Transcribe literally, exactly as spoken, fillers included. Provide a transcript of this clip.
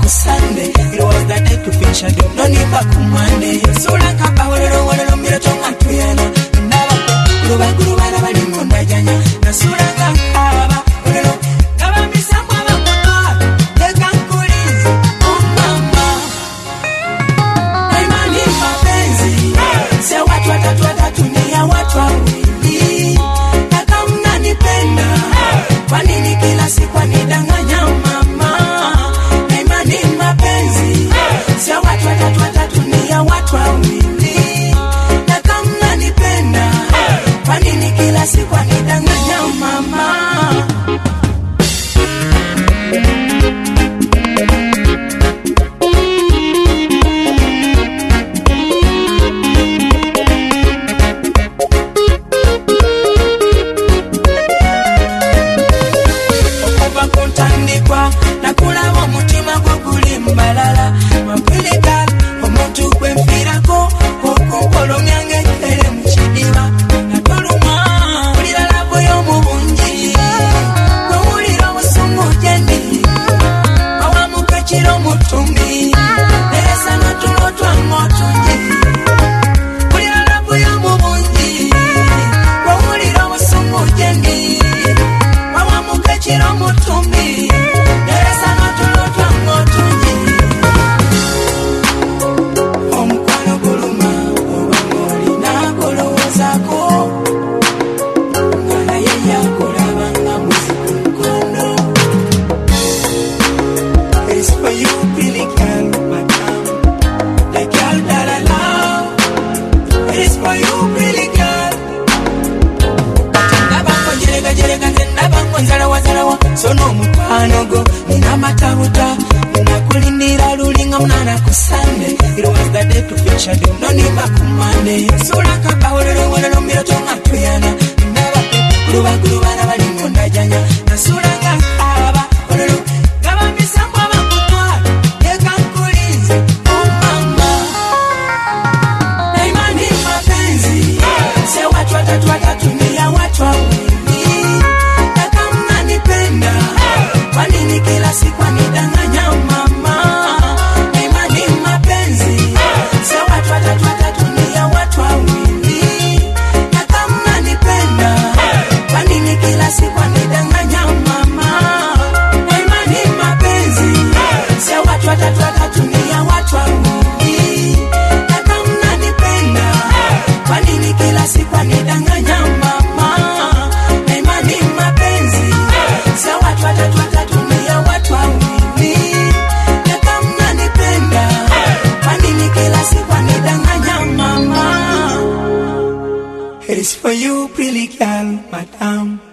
ku Sunday. It was the day to finish a deal. No need back on Monday. Sura kapa walero walero mira tonga tuyana. Naba kuruba kuruba na bali munda janya. Na sura kapa walero kaba misamba bakutwa. Leka nkulizi oh mama. Naimani mapenzi. Se watu watatu watatu ni ya watu wawili. Na kama mnanipenda, kwa nini kila siku nidanganya mama? Naimani mapenzi. Se watu watatu watatu ni ya watu wawili. Na kama mnanipenda, kwa nini kila siku nidanganya mama? Nakula mutima gwo guli mbalala mapilika omuntu kwemfirako okupolomyange kere mukidiba natoluma ulira labo y'omubungi kwewulira obusungu gyendi awamuka kiro mutumbi neresa natulo twangotungi ulira labo y'omubungi kwewulira obusungu gyendi awamuka kiro mutumbi. Sono mupanogo nina matabuta nakulindira lulinga mnana ku Sunday. It was the day to finish a deal. No need back on Monday. Sura kapa walero walero mira tonga tuyana. Naba kuruba kuruba na bali munda janya. Na sura kapa walero kaba misamba bakutwa. Leka nkulizi oh mama. Naimani mapenzi. Se watu watatu watatu ni ya watu wawili. Kwa nini kila siku nidanganya mama? Naimani mapenzi. Se watu watatu watatu ni ya watu wawili. Na kama mnanipenda, kwa nini kila siku nidanganya mama? Naimani mapenzi. Se watu watatu watatu ni ya watu wawili. Na kama mnanipenda, kwa nini kila siku nidanganya mama? Naimani mapenzi. Se watu watatu watatu ni ya watu wawili. Na kama mnanipenda, kwa nini kila siku nidanganya mama? It is for you, pretty girl, madam.